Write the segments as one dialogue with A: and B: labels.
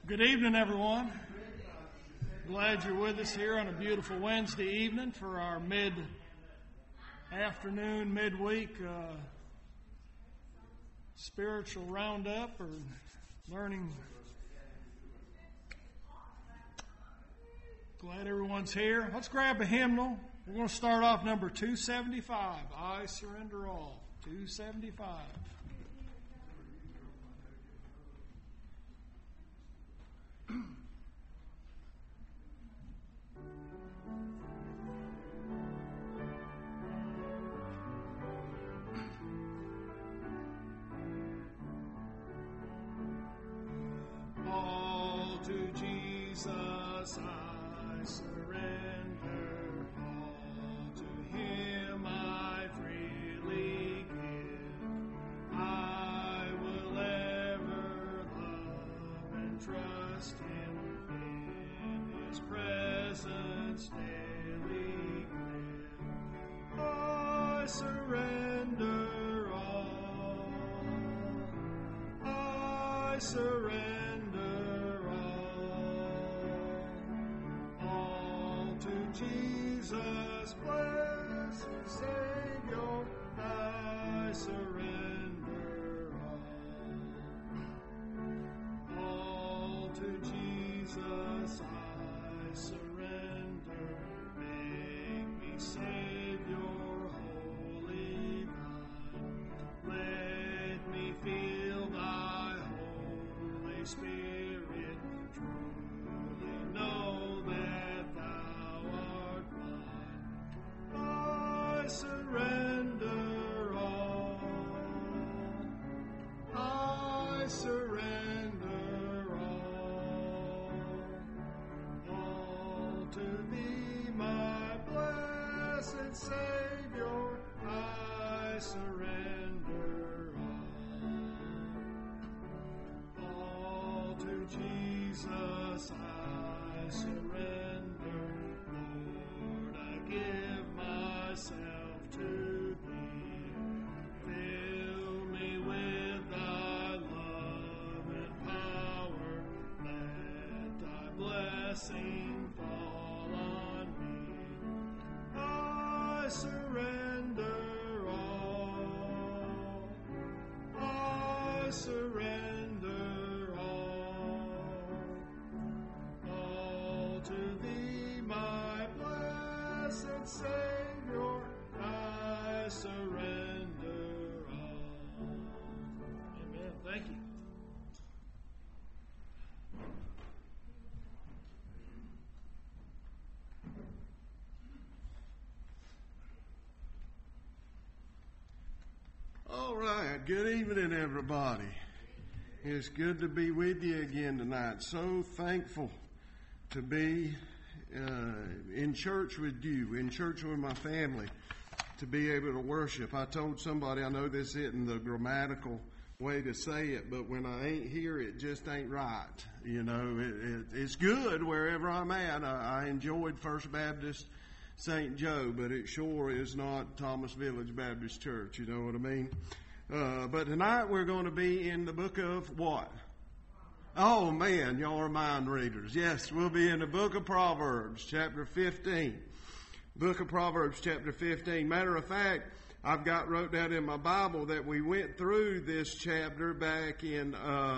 A: Good evening, everyone. Glad you're with us here on a beautiful Wednesday evening for our mid-afternoon, midweek spiritual roundup or learning. Glad everyone's here. Let's grab a hymnal. We're going to start off number 275, I Surrender All. 275. All to Jesus I surrender, all to Him I freely give. I will ever love and trust Him, in His presence daily live. I surrender all, I surrender all to Jesus, blessed Savior, I surrender all to Jesus, I surrender, make me Savior, holy thine, let me feel thy Holy Spirit, truly know that thou art mine. I surrender all, I surrender all to Thee, my blessed Savior, I surrender all to Jesus I surrender, Lord, I give myself to Thee, fill me with Thy love and power, let Thy blessing fall on me, I surrender all, I surrender all to Thee, my blessed Savior, I surrender all. Amen. Thank you.
B: All right. Good evening, everybody. It's good to be with you again tonight. So thankful to be in church with you, in church with my family, to be able to worship. I told somebody, I know this isn't the grammatical way to say it, but when I ain't here, it just ain't right. You know, it's good wherever I'm at. I enjoyed First Baptist St. Joe, but it sure is not Thomas Village Baptist Church. You know what I mean? But tonight we're going to be in the book of what? Oh man, y'all are mind readers. Yes, we'll be in the book of Proverbs, chapter 15. Book of Proverbs, chapter 15. Matter of fact, I've got wrote down in my Bible that we went through this chapter back in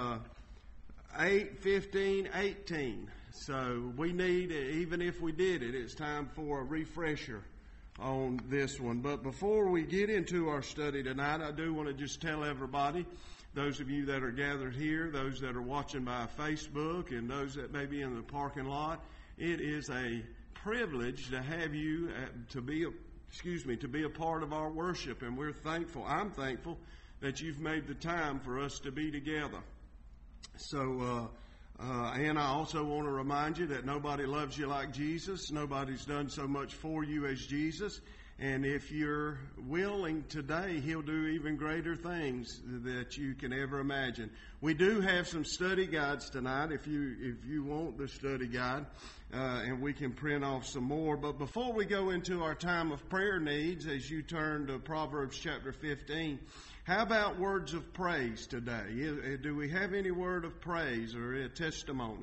B: 8:15:18. So we need, even if we did it, it's time for a refresher on this one. But before we get into our study tonight, I do want to just tell everybody, those of you that are gathered here, those that are watching by Facebook, and those that may be in the parking lot, it is a privilege to have you to be a part of our worship, and we're thankful. I'm thankful that you've made the time for us to be together. So, and I also want to remind you that nobody loves you like Jesus. Nobody's done so much for you as Jesus. And if you're willing today, He'll do even greater things that you can ever imagine. We do have some study guides tonight if you want the study guide, and we can print off some more. But before we go into our time of prayer needs, as you turn to Proverbs chapter 15, How about words of praise today? Do we have any word of praise or a testimony?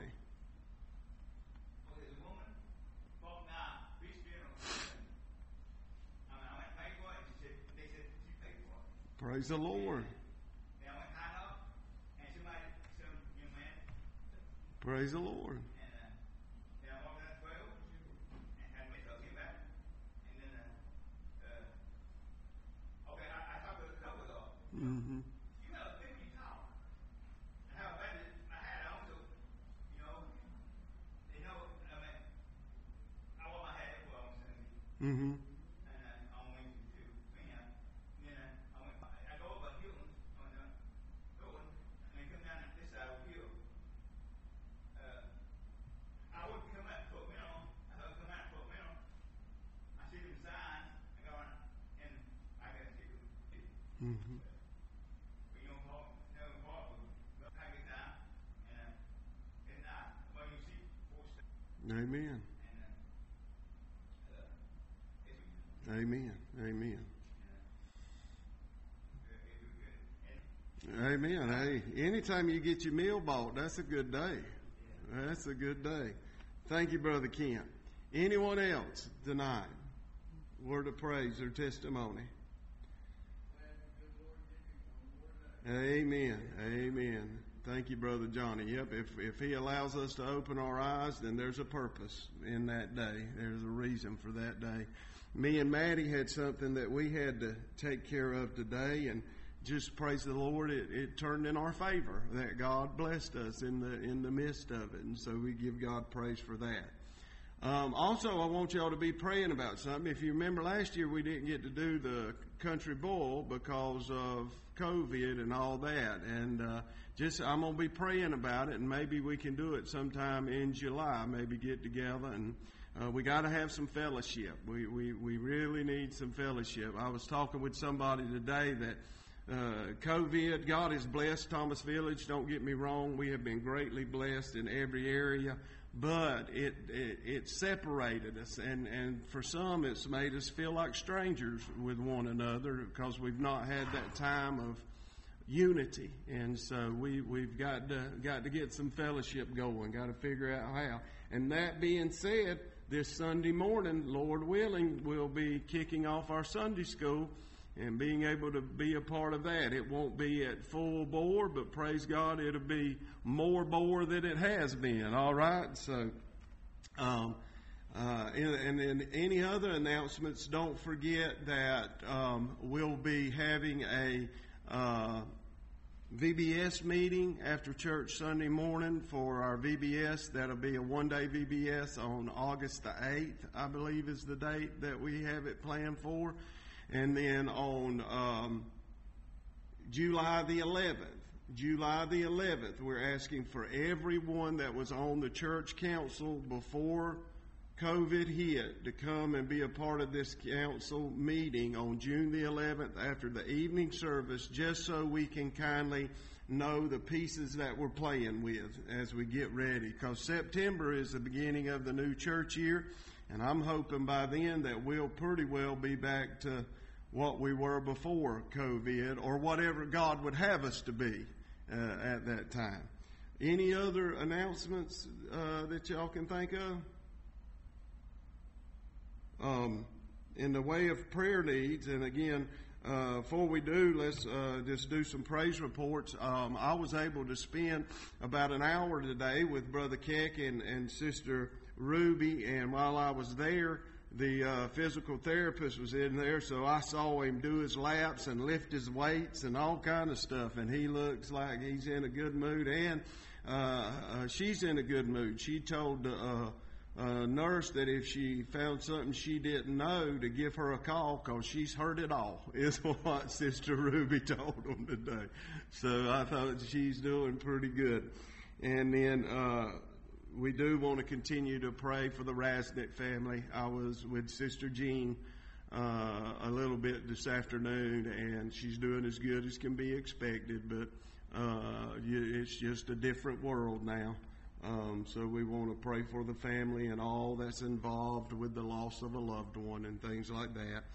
B: Praise the Lord. Praise the Lord. Mm-hmm. Mm-hmm. Mm-hmm. Amen. Amen. Amen. Amen. Hey, anytime you get your meal bought, that's a good day. That's a good day. Thank you, Brother Kent. Anyone else tonight? Word of praise or testimony? Amen. Amen. Thank you, Brother Johnny. Yep, if he allows us to open our eyes, then there's a purpose in that day. There's a reason for that day. Me and Maddie had something that we had to take care of today, and just praise the Lord, it turned in our favor, that God blessed us in the midst of it, and so we give God praise for that. Also, I want y'all to be praying about something. If you remember last year, we didn't get to do the Country Bowl because of COVID and all that, and I'm going to be praying about it, and maybe we can do it sometime in July, maybe get together, and we got to have some fellowship. We really need some fellowship. I was talking with somebody today that COVID, God has blessed Thomas Village, don't get me wrong, we have been greatly blessed in every area, but it separated us, and for some it's made us feel like strangers with one another because we've not had that time of unity, and so we've got to get some fellowship going, got to figure out how. And that being said, this Sunday morning, Lord willing, we'll be kicking off our Sunday school and being able to be a part of that. It won't be at full bore, but praise God, it'll be more bore than it has been. All right? So, and any other announcements, don't forget that we'll be having a VBS meeting after church Sunday morning for our VBS. That'll be a one-day VBS on August the 8th, I believe is the date that we have it planned for. And then on July the 11th, we're asking for everyone that was on the church council before COVID hit to come and be a part of this council meeting on June the 11th after the evening service, just so we can kindly know the pieces that we're playing with as we get ready. Because September is the beginning of the new church year, and I'm hoping by then that we'll pretty well be back to what we were before COVID, or whatever God would have us to be at that time. Any other announcements that y'all can think of? In the way of prayer needs, and again, before we do, let's just do some praise reports. I was able to spend about an hour today with Brother Keck and Sister Ruby, and while I was there, the physical therapist was in there, so I saw him do his laps and lift his weights and all kind of stuff, and he looks like he's in a good mood, and she's in a good mood. She told the nurse that if she found something she didn't know, to give her a call, because she's heard it all, is what Sister Ruby told them today. So I thought she's doing pretty good. And then we do want to continue to pray for the Rasnick family. I was with Sister Jean a little bit this afternoon, and she's doing as good as can be expected, but it's just a different world now. So we want to pray for the family and all that's involved with the loss of a loved one and things like that.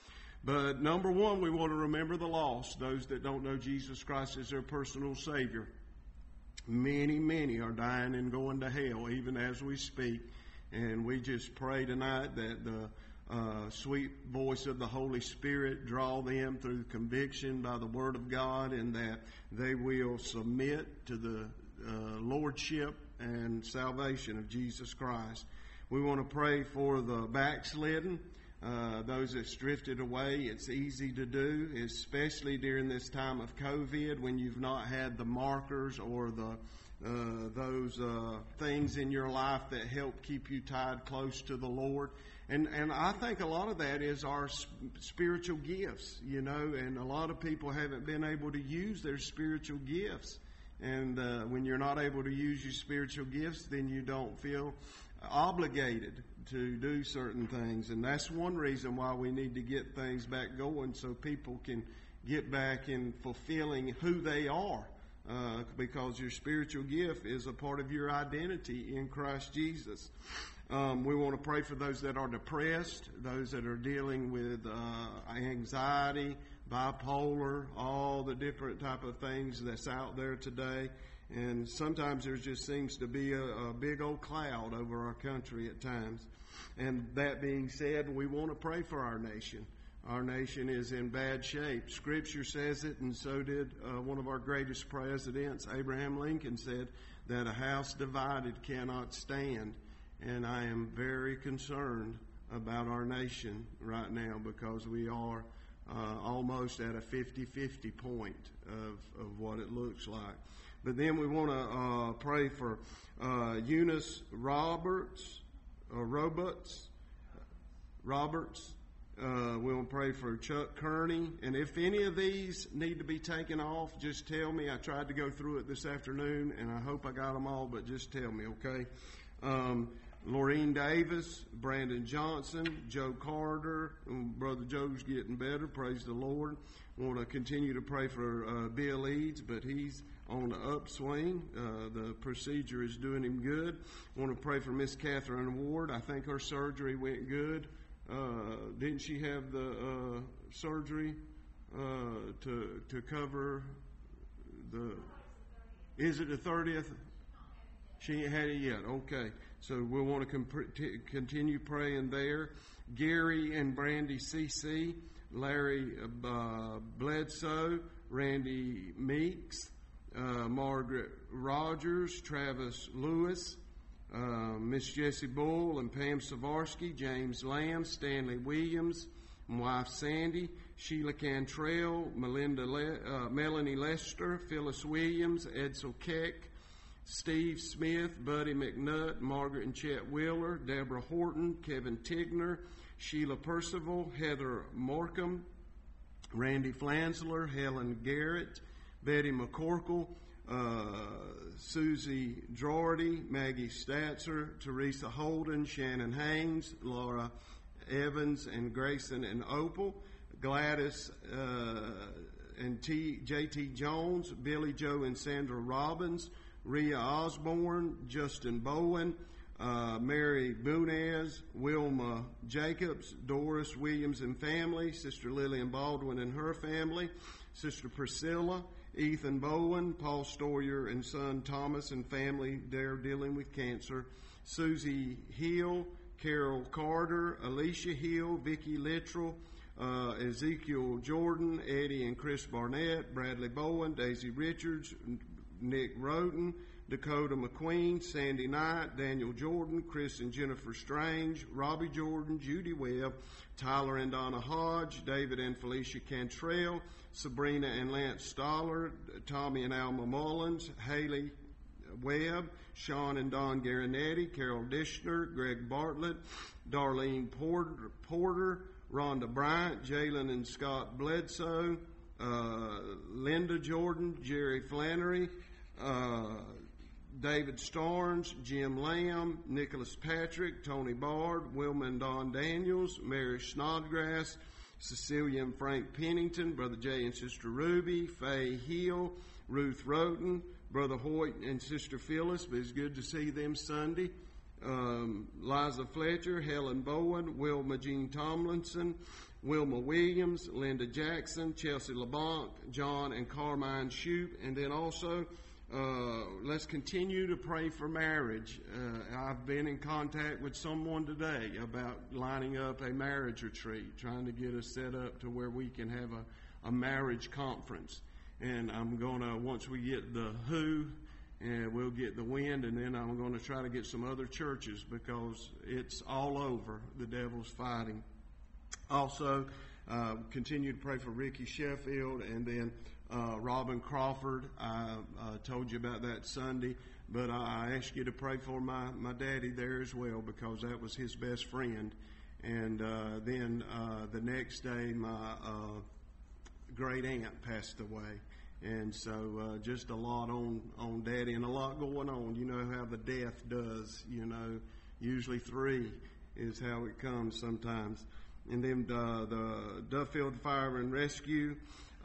B: But number one, we want to remember the lost, those that don't know Jesus Christ as their personal Savior. Many, many are dying and going to hell, even as we speak. And we just pray tonight that the sweet voice of the Holy Spirit draw them through conviction by the Word of God, and that they will submit to the lordship and salvation of Jesus Christ. We want to pray for the backslidden, those that's drifted away. It's easy to do, especially during this time of COVID, when you've not had the markers or those things in your life that help keep you tied close to the Lord. And I think a lot of that is our spiritual gifts, and a lot of people haven't been able to use their spiritual gifts. And when you're not able to use your spiritual gifts, then you don't feel obligated to do certain things. And that's one reason why we need to get things back going, so people can get back in fulfilling who they are. Because your spiritual gift is a part of your identity in Christ Jesus. We want to pray for those that are depressed, those that are dealing with anxiety, bipolar, all the different type of things that's out there today. And sometimes there just seems to be a big old cloud over our country at times. And that being said, we want to pray for our nation. Our nation is in bad shape. Scripture says it, and so did one of our greatest presidents, Abraham Lincoln, said that a house divided cannot stand. And I am very concerned about our nation right now, because we are almost at a 50-50 point of what it looks like. But then we want to pray for Eunice Roberts. We want to pray for Chuck Kearney. And if any of these need to be taken off, just tell me. I tried to go through it this afternoon, and I hope I got them all, but just tell me, okay? Laureen Davis, Brandon Johnson, Joe Carter. Brother Joe's getting better, praise the Lord. We want to continue to pray for Bill Eads, but he's on the upswing. The procedure is doing him good. We want to pray for Miss Catherine Ward. I think her surgery went good. Didn't she have the surgery to cover the... Is it the 30th? She ain't had it yet. Okay. So we'll want to continue praying there. Gary and Brandy C.C., Larry Bledsoe, Randy Meeks, Margaret Rogers, Travis Lewis, Miss Jessie Bull and Pam Savarsky, James Lamb, Stanley Williams, my wife Sandy, Sheila Cantrell, Melanie Lester, Phyllis Williams, Edsel Keck, Steve Smith, Buddy McNutt, Margaret and Chet Wheeler, Deborah Horton, Kevin Tigner, Sheila Percival, Heather Markham, Randy Flansler, Helen Garrett, Betty McCorkle, Susie Draugherty, Maggie Statzer, Teresa Holden, Shannon Haynes, Laura Evans, and Grayson and Opal, Gladys and J.T. Jones, Billy Joe and Sandra Robbins, Rhea Osborne, Justin Bowen, Mary Bunez, Wilma Jacobs, Doris Williams and family, Sister Lillian Baldwin and her family, Sister Priscilla, Ethan Bowen, Paul Stoyer and son Thomas and family, they're dealing with cancer, Susie Hill, Carol Carter, Alicia Hill, Vicki Littrell, Ezekiel Jordan, Eddie and Chris Barnett, Bradley Bowen, Daisy Richards, Nick Roden, Dakota McQueen, Sandy Knight, Daniel Jordan, Chris and Jennifer Strange, Robbie Jordan, Judy Webb, Tyler and Donna Hodge, David and Felicia Cantrell, Sabrina and Lance Stoller, Tommy and Alma Mullins, Haley Webb, Sean and Don Garanetti, Carol Dishner, Greg Bartlett, Darlene Porter, Rhonda Bryant, Jalen and Scott Bledsoe, Linda Jordan, Jerry Flannery, David Starnes, Jim Lamb, Nicholas Patrick, Tony Bard, Wilma and Don Daniels, Mary Snodgrass, Cecilia and Frank Pennington, Brother Jay and Sister Ruby, Faye Hill, Ruth Roten, Brother Hoyt and Sister Phyllis, but it's good to see them Sunday. Liza Fletcher, Helen Bowen, Wilma Jean Tomlinson, Wilma Williams, Linda Jackson, Chelsea LeBlanc, John and Carmine Shoup. And then also, let's continue to pray for marriage. I've been in contact with someone today about lining up a marriage retreat, trying to get us set up to where we can have a marriage conference. And I'm going to, once we get the who, and we'll get the wind, and then I'm going to try to get some other churches because it's all over. The devil's fighting. Also, continue to pray for Ricky Sheffield, and then Robin Crawford. I told you about that Sunday, but I asked you to pray for my daddy there as well because that was his best friend. And then the next day, my great aunt passed away. And so just a lot on Daddy and a lot going on. You know how the death does, usually 3 is how it comes sometimes. And then the Duffield Fire and Rescue,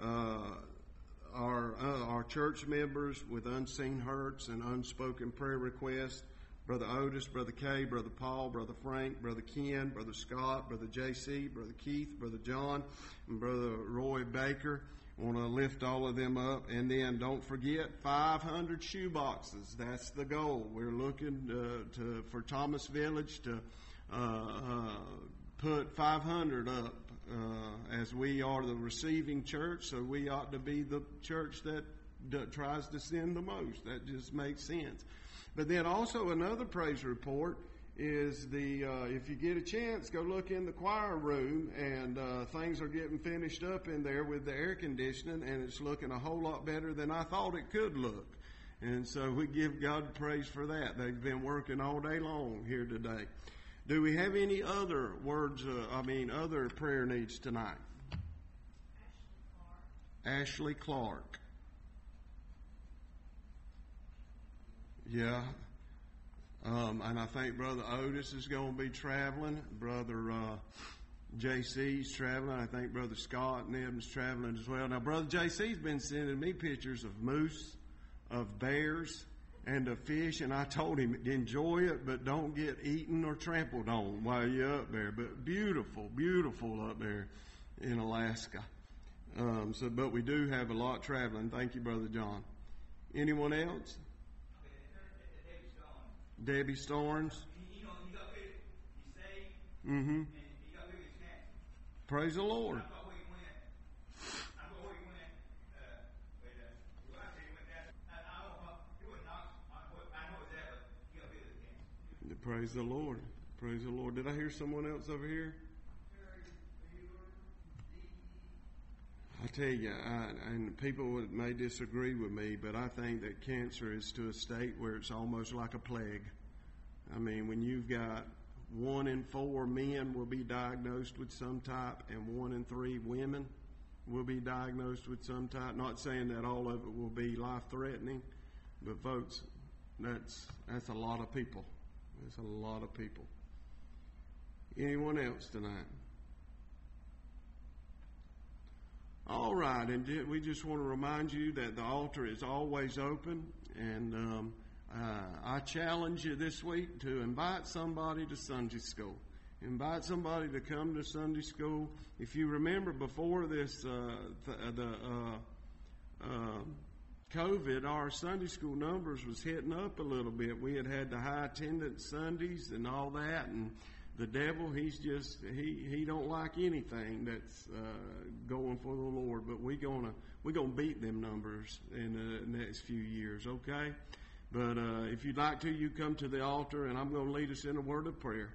B: our church members with unseen hurts and unspoken prayer requests, Brother Otis, Brother Kay, Brother Paul, Brother Frank, Brother Ken, Brother Scott, Brother JC, Brother Keith, Brother John, and Brother Roy Baker. I want to lift all of them up. And then don't forget 500 shoe boxes. That's the goal. We're looking for Thomas Village to put 500 up as we are the receiving church. So we ought to be the church that tries to send the most. That just makes sense. But then also another praise report is if you get a chance, go look in the choir room, and things are getting finished up in there with the air conditioning, and it's looking a whole lot better than I thought it could look. And so we give God praise for that. They've been working all day long here today. Do we have any other other prayer needs tonight? Ashley Clark. Yeah. And I think Brother Otis is going to be traveling. Brother JC's traveling. I think Brother Scott and them's traveling as well. Now, Brother JC's been sending me pictures of moose, of bears, and of fish. And I told him, enjoy it, but don't get eaten or trampled on while you're up there. But beautiful, beautiful up there in Alaska. But we do have a lot traveling. Thank you, Brother John. Anyone else? Debbie Starnes.
C: He got rid of, he saved,
B: Mm-hmm.
C: and he got rid of his cancer.
B: Praise the Lord.
C: I thought where he went, but when I say he went down, I don't know, it was not, I know it's that, but he got rid of his cancer.
B: Praise the Lord. Praise the Lord. Did I hear someone else over here? I tell you, and people may disagree with me, but I think that cancer is to a state where it's almost like a plague. I mean, when you've got 1 in 4 men will be diagnosed with some type, and 1 in 3 women will be diagnosed with some type. Not saying that all of it will be life-threatening, but folks, that's a lot of people. That's a lot of people. Anyone else tonight? All right, and we just want to remind you that the altar is always open, and I challenge you this week to invite somebody to Sunday school. Invite somebody to come to Sunday school. If you remember before this, COVID, our Sunday school numbers was hitting up a little bit. We had the high attendance Sundays and all that, and the devil, he don't like anything that's going for the Lord. But we're gonna beat them numbers in the next few years, okay? But if you'd like to, you come to the altar, and I'm going to lead us in a word of prayer.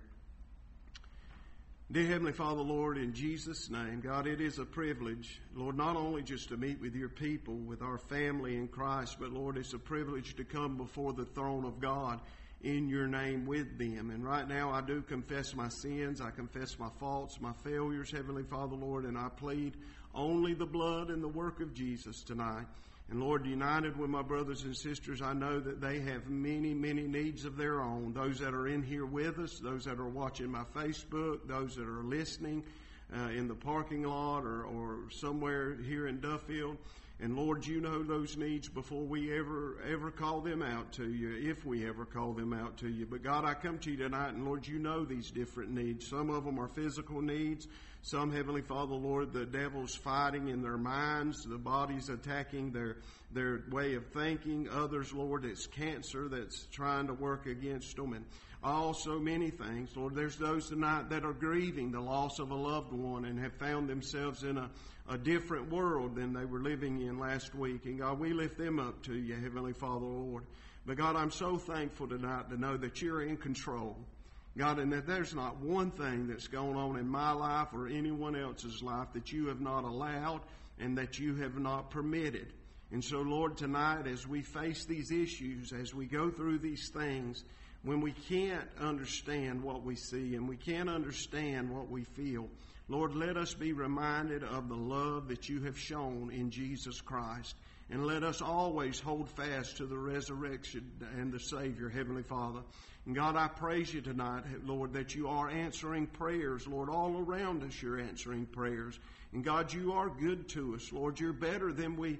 B: Dear Heavenly Father, Lord, in Jesus' name, God, it is a privilege, Lord, not only just to meet with your people, with our family in Christ, but Lord, it's a privilege to come before the throne of God in your name with them. And right now I do confess my sins. I confess my faults, my failures, Heavenly Father, Lord, and I plead only the blood and the work of Jesus tonight. And Lord, united with my brothers and sisters, I know that they have many, many needs of their own. Those that are in here with us, those that are watching my Facebook, those that are listening in the parking lot or somewhere here in Duffield. And Lord, you know those needs before we ever call them out to you, if we ever call them out to you. But God, I come to you tonight, and Lord, you know these different needs. Some of them are physical needs. Some, Heavenly Father, Lord, the devil's fighting in their minds. The body's attacking their way of thinking. Others, Lord, it's cancer that's trying to work against them. And so many things. Lord, there's those tonight that are grieving the loss of a loved one and have found themselves in a different world than they were living in last week. And God, we lift them up to you, Heavenly Father, Lord. But God, I'm so thankful tonight to know that you're in control. God, and that there's not one thing that's going on in my life or anyone else's life that you have not allowed and that you have not permitted. And so, Lord, tonight as we face these issues, as we go through these things, when we can't understand what we see and we can't understand what we feel, Lord, let us be reminded of the love that you have shown in Jesus Christ. And let us always hold fast to the resurrection and the Savior, Heavenly Father. And God, I praise you tonight, Lord, that you are answering prayers. Lord, all around us you're answering prayers. And God, you are good to us. Lord, you're better than we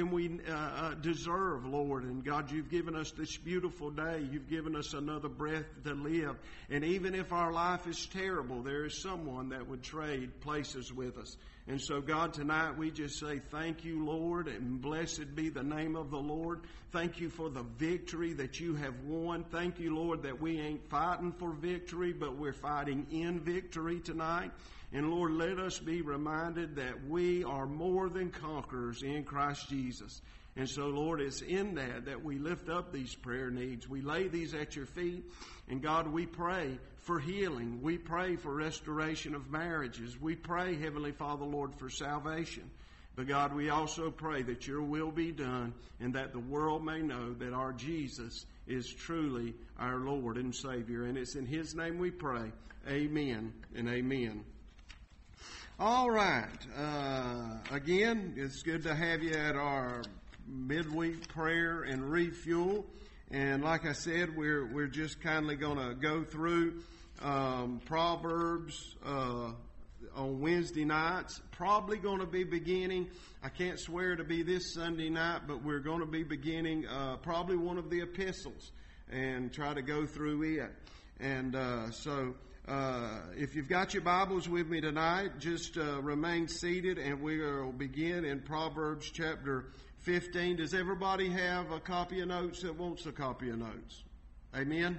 B: deserve, Lord. And God, you've given us this beautiful day. You've given us another breath to live. And even if our life is terrible, there is someone that would trade places with us. And so, God, tonight we just say thank you, Lord, and blessed be the name of the Lord. Thank you for the victory that you have won. Thank you, Lord, that we ain't fighting for victory, but we're fighting in victory tonight. And Lord, let us be reminded that we are more than conquerors in Christ Jesus. And so, Lord, it's in that we lift up these prayer needs. We lay these at your feet. And God, we pray for healing. We pray for restoration of marriages. We pray, Heavenly Father, Lord, for salvation. But God, we also pray that your will be done and that the world may know that our Jesus is truly our Lord and Savior. And it's in his name we pray. Amen and amen. All right. Again, it's good to have you at our midweek prayer and refuel. And like I said, we're just kindly going to go through Proverbs on Wednesday nights. Probably going to be beginning, I can't swear to be this Sunday night, but we're going to be beginning probably one of the epistles and try to go through it. And so if you've got your Bibles with me tonight, just remain seated and we will begin in Proverbs chapter 15. Does everybody have a copy of notes that wants a copy of notes? Amen?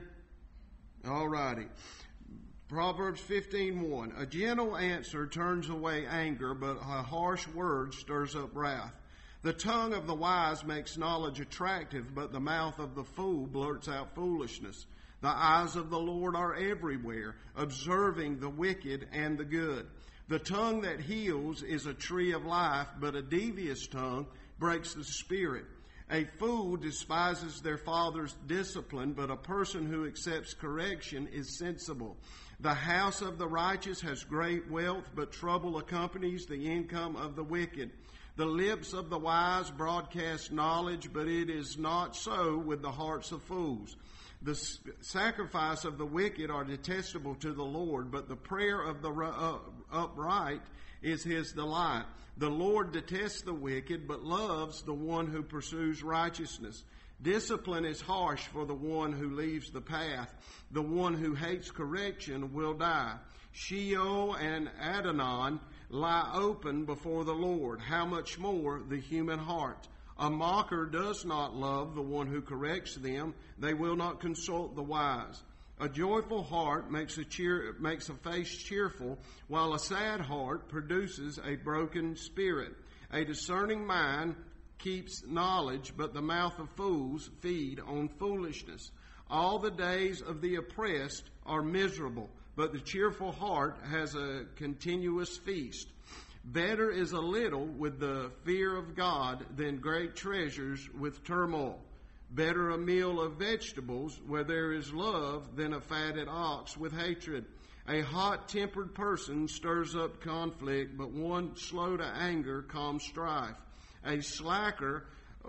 B: All righty. Proverbs 15:1. A gentle answer turns away anger, but a harsh word stirs up wrath. The tongue of the wise makes knowledge attractive, but the mouth of the fool blurts out foolishness. The eyes of the Lord are everywhere, observing the wicked and the good. The tongue that heals is a tree of life, but a devious tongue breaks the spirit. A fool despises their father's discipline, but a person who accepts correction is sensible. The house of the righteous has great wealth, but trouble accompanies the income of the wicked. The lips of the wise broadcast knowledge, but it is not so with the hearts of fools. The sacrifice of the wicked are detestable to the Lord, but the prayer of the upright is his delight. The Lord detests the wicked, but loves the one who pursues righteousness. Discipline is harsh for the one who leaves the path. The one who hates correction will die. Sheol and Adonai lie open before the Lord. How much more the human heart? A mocker does not love the one who corrects them. They will not consult the wise. A joyful heart makes a face cheerful, while a sad heart produces a broken spirit. A discerning mind keeps knowledge, but the mouth of fools feed on foolishness. All the days of the oppressed are miserable, but the cheerful heart has a continuous feast. Better is a little with the fear of God than great treasures with turmoil. Better a meal of vegetables where there is love than a fatted ox with hatred. A hot-tempered person stirs up conflict, but one slow to anger calms strife. A slacker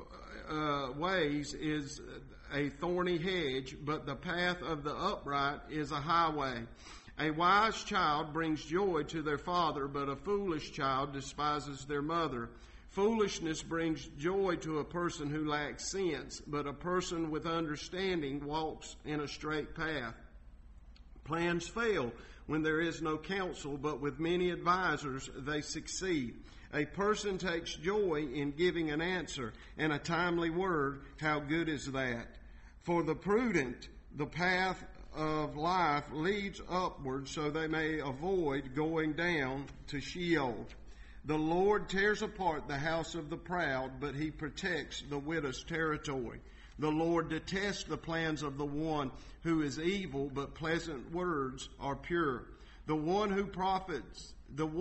B: ways is a thorny hedge, but the path of the upright is a highway. A wise child brings joy to their father, but a foolish child despises their mother. Foolishness brings joy to a person who lacks sense, but a person with understanding walks in a straight path. Plans fail when there is no counsel, but with many advisers they succeed. A person takes joy in giving an answer, and a timely word, how good is that? For the prudent, the path of life leads upward, so they may avoid going down to Sheol. The Lord tears apart the house of the proud, but he protects the widow's territory. The Lord detests the plans of the one who is evil, but pleasant words are pure. The one who profits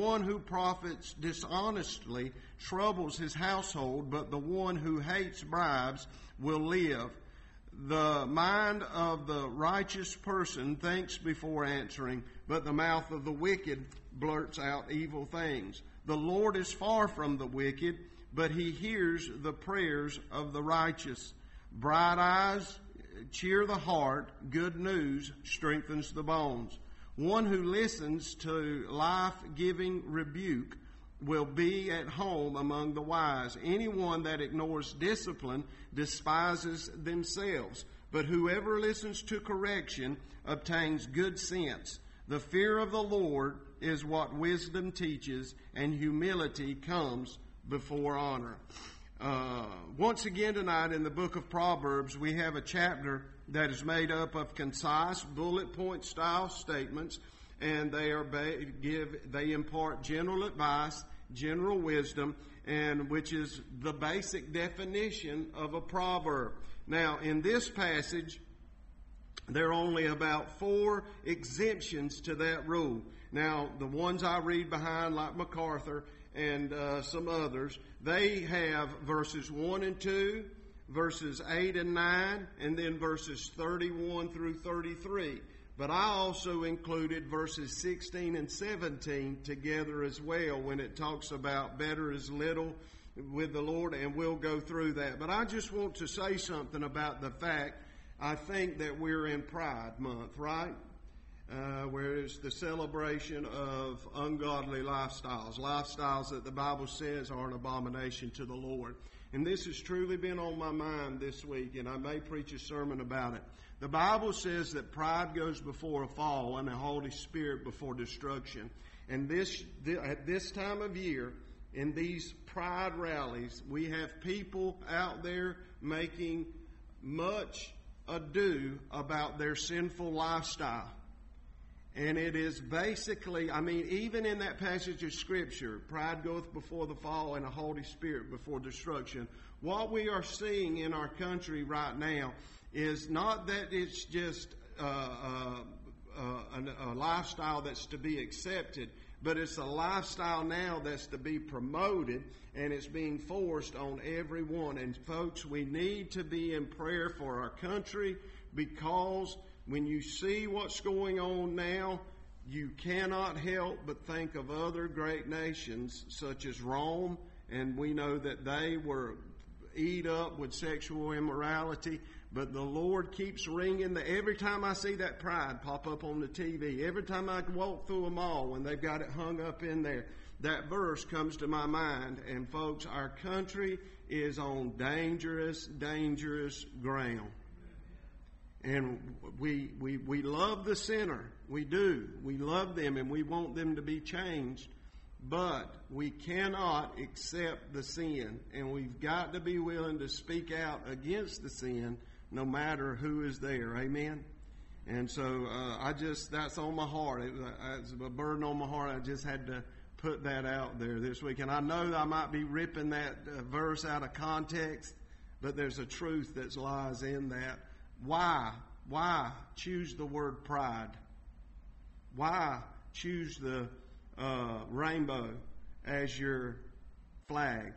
B: dishonestly troubles his household, but the one who hates bribes will live. The mind of the righteous person thinks before answering, but the mouth of the wicked blurts out evil things. The Lord is far from the wicked, but he hears the prayers of the righteous. Bright eyes cheer the heart. Good news strengthens the bones. One who listens to life-giving rebuke will be at home among the wise. Anyone that ignores discipline despises themselves, but whoever listens to correction obtains good sense. The fear of the Lord is what wisdom teaches, and humility comes before honor. Once again tonight in the book of Proverbs, we have a chapter that is made up of concise bullet point style statements, and they impart general advice, general wisdom, and which is the basic definition of a proverb. Now, in this passage, there are only about 4 exemptions to that rule. Now, the ones I read behind, like MacArthur and some others, they have verses 1 and 2, verses 8 and 9, and then verses 31 through 33. But I also included verses 16 and 17 together as well when it talks about better is little with the Lord, and we'll go through that. But I just want to say something about the fact, I think that we're in Pride Month, right? Where it's the celebration of ungodly lifestyles that the Bible says are an abomination to the Lord. And this has truly been on my mind this week, and I may preach a sermon about it. The Bible says that pride goes before a fall and the Holy Spirit before destruction. And at this time of year, in these pride rallies, we have people out there making much ado about their sinful lifestyle. And it is basically, even in that passage of Scripture, pride goeth before the fall and the Holy Spirit before destruction. What we are seeing in our country right now is not that it's just a lifestyle that's to be accepted, but it's a lifestyle now that's to be promoted, and it's being forced on everyone. And folks, we need to be in prayer for our country, because when you see what's going on now, you cannot help but think of other great nations such as Rome, and we know that they were eat up with sexual immorality. But the Lord keeps ringing. Every time I see that pride pop up on the TV, every time I walk through a mall when they've got it hung up in there, that verse comes to my mind. And folks, our country is on dangerous, dangerous ground. And we love the sinner. We do. We love them and we want them to be changed. But we cannot accept the sin. And we've got to be willing to speak out against the sin no matter who is there. Amen? And so that's on my heart. It's a burden on my heart. I just had to put that out there this week. And I know I might be ripping that verse out of context, but there's a truth that lies in that. Why choose the word pride? Why choose the rainbow as your flag?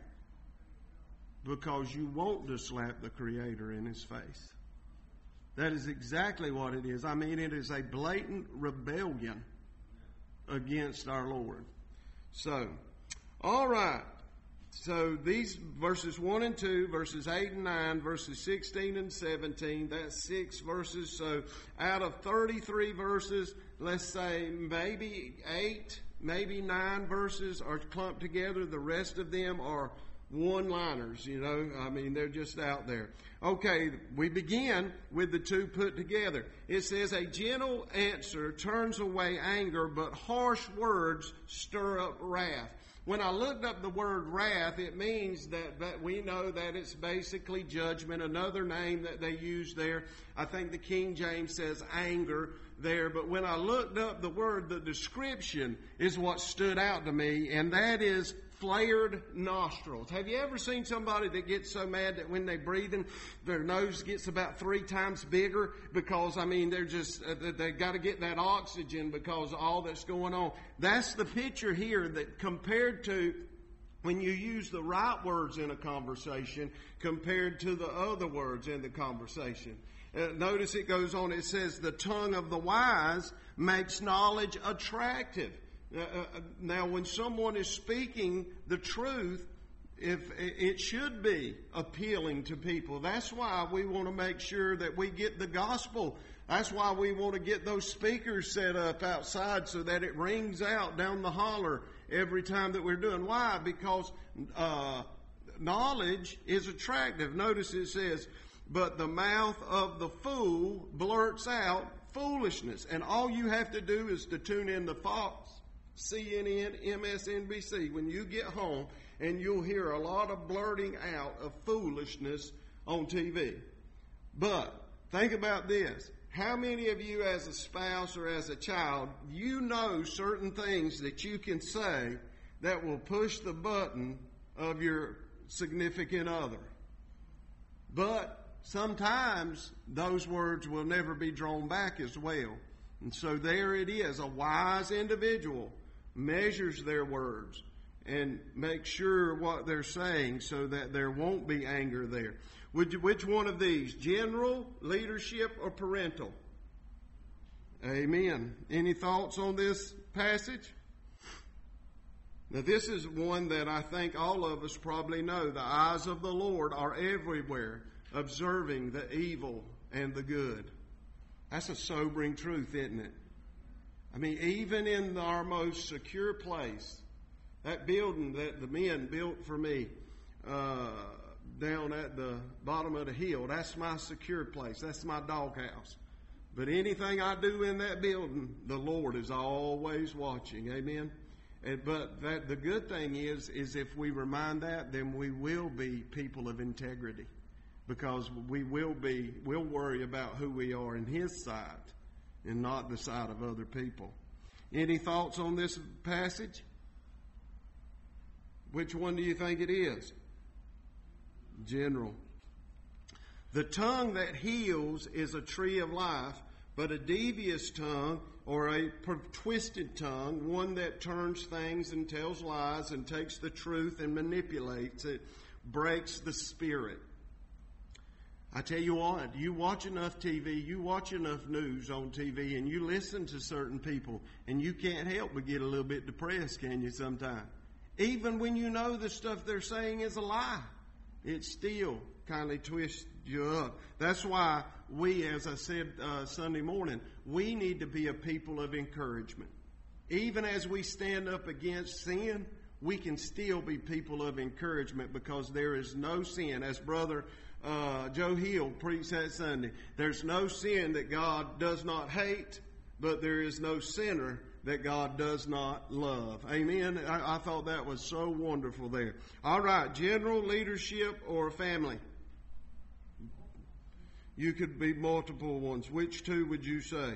B: Because you want to slap the Creator in his face. That is exactly what it is. It is a blatant rebellion against our Lord. So, all right. So these verses 1 and 2, verses 8 and 9, verses 16 and 17, that's 6 verses. So out of 33 verses, let's say maybe 8, maybe 9 verses are clumped together. The rest of them are one-liners, you know. I mean, they're just out there. Okay, we begin with the two put together. It says, a gentle answer turns away anger, but harsh words stir up wrath. When I looked up the word wrath, it means that we know that it's basically judgment. Another name that they use there, I think the King James says anger there. But when I looked up the word, the description is what stood out to me, and that is flared nostrils. Have you ever seen somebody that gets so mad that when they're breathing, their nose gets about 3 times bigger? Because, I mean, they got to get that oxygen because of all that's going on. That's the picture here, that compared to when you use the right words in a conversation compared to the other words in the conversation. Notice it goes on, it says, the tongue of the wise makes knowledge attractive. Now, when someone is speaking the truth, if it should be appealing to people. That's why we want to make sure that we get the gospel. That's why we want to get those speakers set up outside so that it rings out down the holler every time that we're doing. Why? Because knowledge is attractive. Notice it says, but the mouth of the fool blurts out foolishness. And all you have to do is to tune in the Fox, CNN, MSNBC when you get home, and you'll hear a lot of blurting out of foolishness on TV. But think about this. How many of you as a spouse or as a child, you know certain things that you can say that will push the button of your significant other? But sometimes those words will never be drawn back as well. And so there it is. A wise individual measures their words and makes sure what they're saying so that there won't be anger there. Which one of these? General, leadership, or parental? Amen. Any thoughts on this passage? Now this is one that I think all of us probably know. The eyes of the Lord are everywhere, observing the evil and the good. That's a sobering truth, isn't it? I mean, even in our most secure place, that building that the men built for me down at the bottom of the hill, that's my secure place. That's my doghouse. But anything I do in that building, the Lord is always watching. Amen? But the good thing is if we remind that, then we will be people of integrity. Because we'll worry about who we are in His sight and not the sight of other people. Any thoughts on this passage? Which one do you think it is? General. The tongue that heals is a tree of life, but a devious tongue or a twisted tongue, one that turns things and tells lies and takes the truth and manipulates it, breaks the spirit. I tell you what, you watch enough TV, you watch enough news on TV, and you listen to certain people, and you can't help but get a little bit depressed, can you, sometimes? Even when you know the stuff they're saying is a lie, it still kind of twists you up. That's why we, as I said Sunday morning, we need to be a people of encouragement. Even as we stand up against sin, we can still be people of encouragement because there is no sin. As Brother Joe Hill preached that Sunday, there's no sin that God does not hate, but there is no sinner that God does not love. Amen. I thought that was so wonderful there. All right, general, leadership, or family? You could be multiple ones. Which two would you say?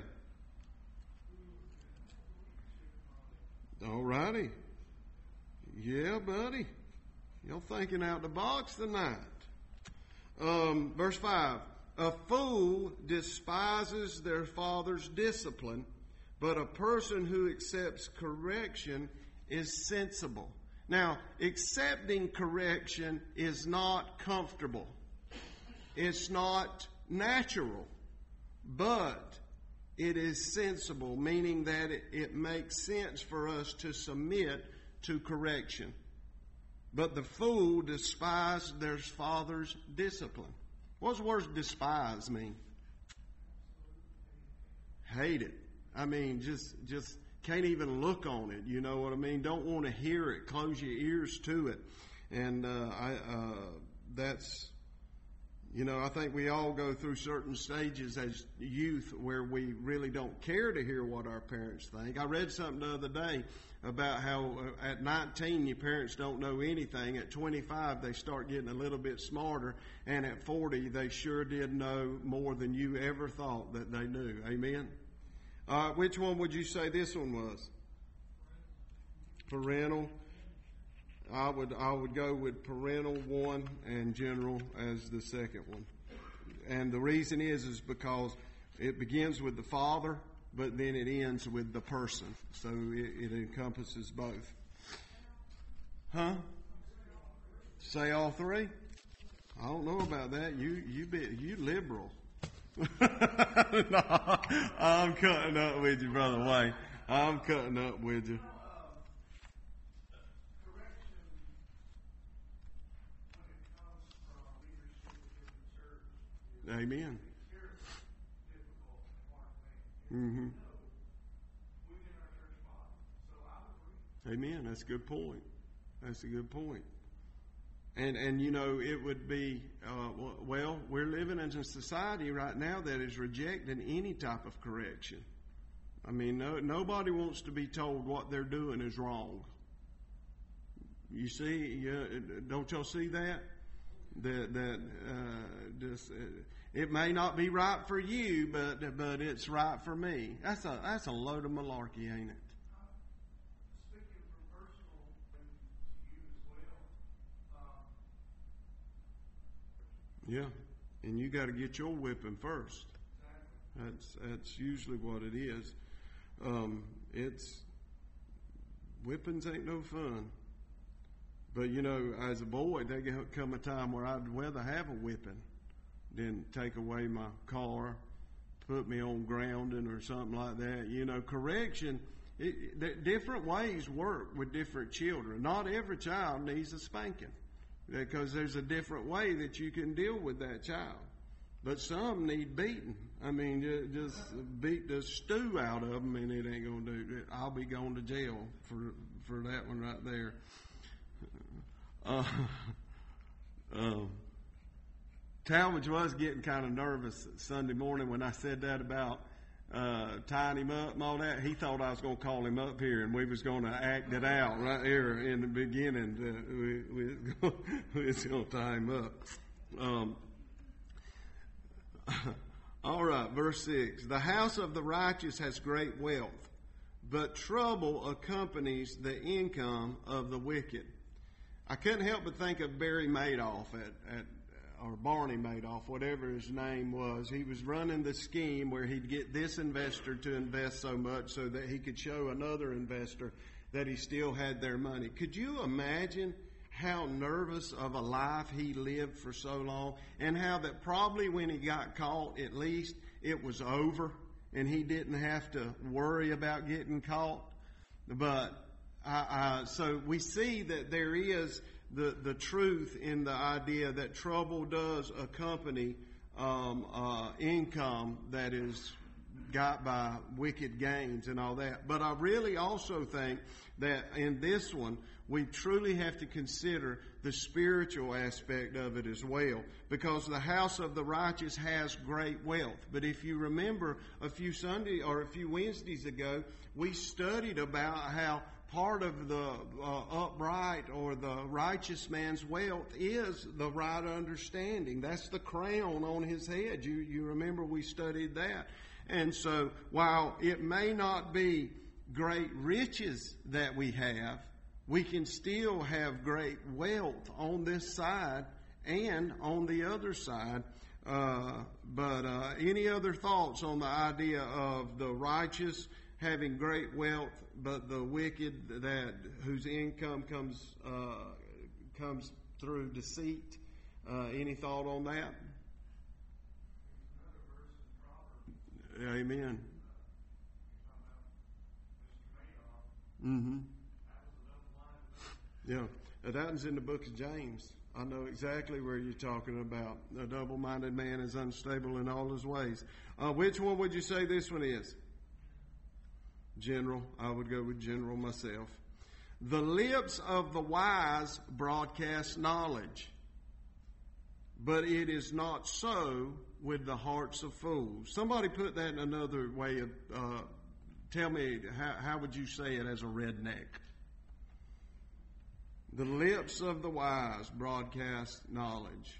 B: All righty. Yeah, buddy. You're thinking out the box tonight. Verse 5. A fool despises their father's discipline, but a person who accepts correction is sensible. Now, accepting correction is not comfortable. It's not natural, but it is sensible, meaning that it makes sense for us to submit to correction. But the fool despises their father's discipline. What does the word despise mean? Hate it. I mean, just can't even look on it. You know what I mean? Don't want to hear it. Close your ears to it. And that's, I think we all go through certain stages as youth where we really don't care to hear what our parents think. I read something the other day about how at 19 your parents don't know anything. At 25 they start getting a little bit smarter, and at 40 they sure did know more than you ever thought that they knew. Amen? Which one would you say this one was? Parental. I would go with parental one and general as the second one. And the reason is because it begins with the father, but then it ends with the person. So it encompasses both. Huh? Say all three? I don't know about that. You liberal. No, I'm cutting up with you, Brother Wayne. I'm cutting up with you. Amen. Mm-hmm. Amen. That's a good point. That's a good point. And it would be, we're living in a society right now that is rejecting any type of correction. I mean, nobody wants to be told what they're doing is wrong. You see, don't y'all see that? It may not be right for you, but it's right for me. That's a load of malarkey, ain't it?
D: Speaking from personal to you as well.
B: Yeah, and you got to get your whipping first. Exactly. That's usually what it is. Whippings ain't no fun. But, as a boy, there come a time where I'd rather have a whipping than take away my car, put me on grounding or something like that. Correction, different ways work with different children. Not every child needs a spanking because there's a different way that you can deal with that child. But some need beating. I mean, just beat the stew out of them, and it ain't going to do it. I'll be going to jail for that one right there. Talmadge was getting kind of nervous Sunday morning when I said that about tying him up and all that. He thought I was going to call him up here and we was going to act it out right here in the beginning. We was going to tie him up. All right, verse 6. The house of the righteous has great wealth, but trouble accompanies the income of the wicked. I couldn't help but think of Barry Madoff or Barney Madoff, whatever his name was. He was running the scheme where he'd get this investor to invest so much so that he could show another investor that he still had their money. Could you imagine how nervous of a life he lived for so long, and how that probably when he got caught, at least it was over and he didn't have to worry about getting caught? But so we see that there is the truth in the idea that trouble does accompany income that is got by wicked gains and all that. But I really also think that in this one, we truly have to consider the spiritual aspect of it as well, because the house of the righteous has great wealth. But if you remember a few Wednesdays ago, we studied about how part of the upright or the righteous man's wealth is the right understanding. That's the crown on his head. You remember we studied that. And so while it may not be great riches that we have, we can still have great wealth on this side and on the other side. But any other thoughts on the idea of the righteous having great wealth, but the wicked whose income comes through deceit? Any thought on that? Amen. Mm-hmm. Yeah, that was in the book of James. I know exactly where you're talking about. A double-minded man is unstable in all his ways. Which one would you say this one is? General. I would go with general myself. The lips of the wise broadcast knowledge, but it is not so with the hearts of fools. Somebody put that in another way of, tell me, how would you say it as a redneck? The lips of the wise broadcast knowledge.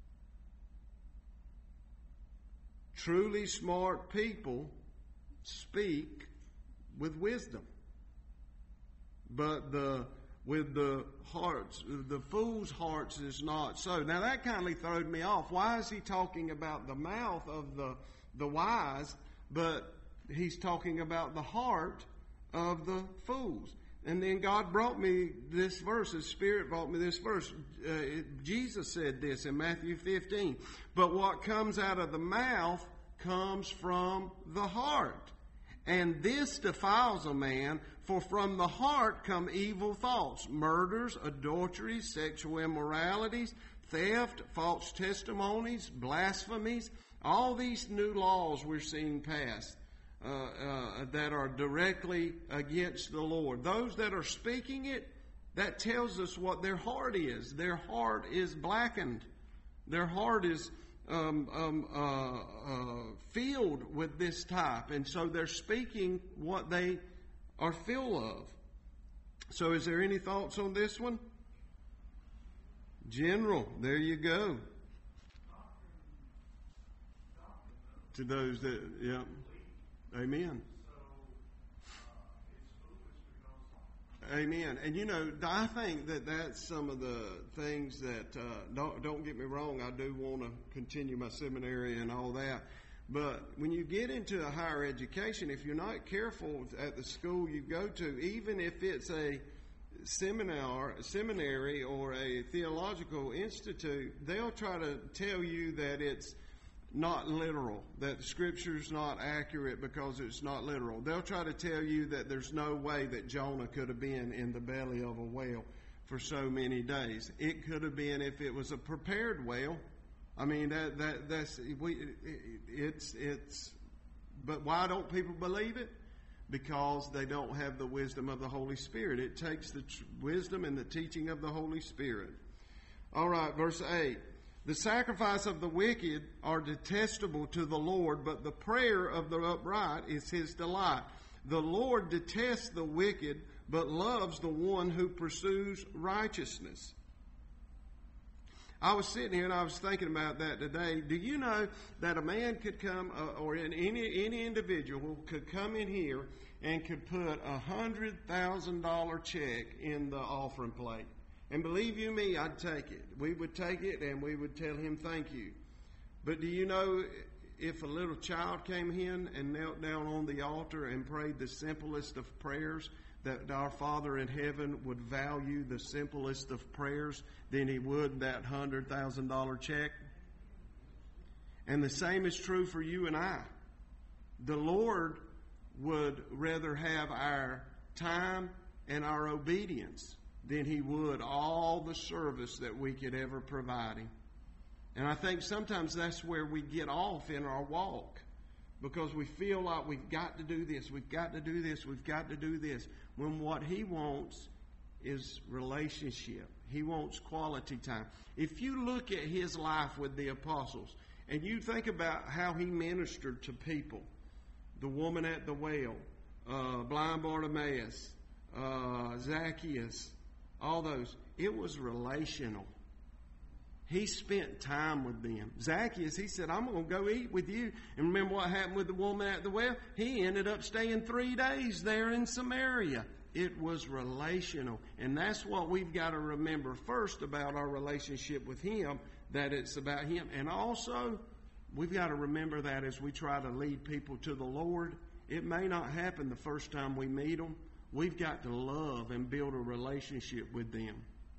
B: Truly smart people speak with wisdom. But with the hearts, the fool's hearts is not so. Now that kindly throwed me off. Why is he talking about the mouth of the wise, but he's talking about the heart of the fools? And then God brought me this verse. His Spirit brought me this verse. Jesus said this in Matthew 15. But what comes out of the mouth comes from the heart. And this defiles a man, for from the heart come evil thoughts, murders, adulteries, sexual immoralities, theft, false testimonies, blasphemies, all these new laws we're seeing passed. That are directly against the Lord. Those that are speaking it, that tells us what their heart is. Their heart is blackened. Their heart is filled with this type. And so they're speaking what they are filled of. So is there any thoughts on this one? General, there you go. To those that, yeah. Amen. Amen. And you know, I think that that's some of the things that, don't get me wrong, I do want to continue my seminary and all that. But when you get into a higher education, if you're not careful at the school you go to, even if it's a seminary or a theological institute, they'll try to tell you that it's not literal, that the Scripture's not accurate because it's not literal. They'll try to tell you that there's no way that Jonah could have been in the belly of a whale for so many days. It could have been if it was a prepared whale. I mean, but why don't people believe it? Because they don't have the wisdom of the Holy Spirit. It takes the wisdom and the teaching of the Holy Spirit. All right, verse 8. The sacrifice of the wicked are detestable to the Lord, but the prayer of the upright is His delight. The Lord detests the wicked, but loves the one who pursues righteousness. I was sitting here and I was thinking about that today. Do you know that a man could come, or any individual could come in here and could put $100,000 check in the offering plate? And believe you me, I'd take it. We would take it and we would tell him thank you. But do you know, if a little child came in and knelt down on the altar and prayed the simplest of prayers, that our Father in heaven would value the simplest of prayers than He would that $100,000 check? And the same is true for you and I. The Lord would rather have our time and our obedience than He would all the service that we could ever provide Him. And I think sometimes that's where we get off in our walk, because we feel like we've got to do this, we've got to do this, we've got to do this, when what He wants is relationship. He wants quality time. If you look at His life with the apostles and you think about how He ministered to people, the woman at the well, blind Bartimaeus, Zacchaeus, all those, it was relational. He spent time with them. Zacchaeus, he said, I'm going to go eat with you. And remember what happened with the woman at the well? He ended up staying 3 days there in Samaria. It was relational. And that's what we've got to remember first about our relationship with Him, that it's about Him. And also, we've got to remember that as we try to lead people to the Lord, it may not happen the first time we meet them. We've got to love and build a relationship with them.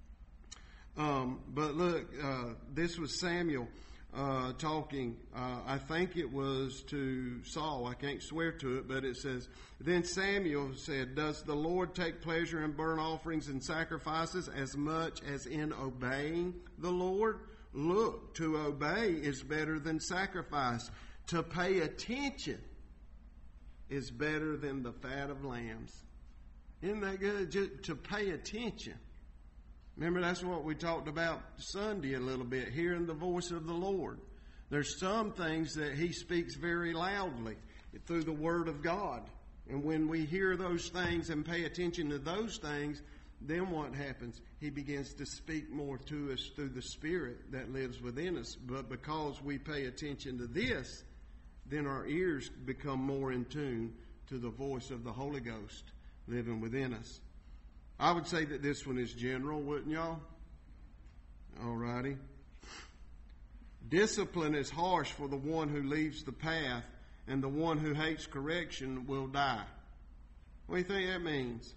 B: But look, this was Samuel talking. I think it was to Saul. I can't swear to it, but it says, Then Samuel said, Does the Lord take pleasure in burnt offerings and sacrifices as much as in obeying the Lord? Look, to obey is better than sacrifice. To pay attention is better than the fat of lambs. Isn't that good? Just to pay attention. Remember, that's what we talked about Sunday a little bit, hearing the voice of the Lord. There's some things that He speaks very loudly through the Word of God. And when we hear those things and pay attention to those things, then what happens? He begins to speak more to us through the Spirit that lives within us. But because we pay attention to this, then our ears become more in tune to the voice of the Holy Ghost living within us. I would say that this one is general, wouldn't y'all? All righty. Discipline is harsh for the one who leaves the path, and the one who hates correction will die. What do you think that means?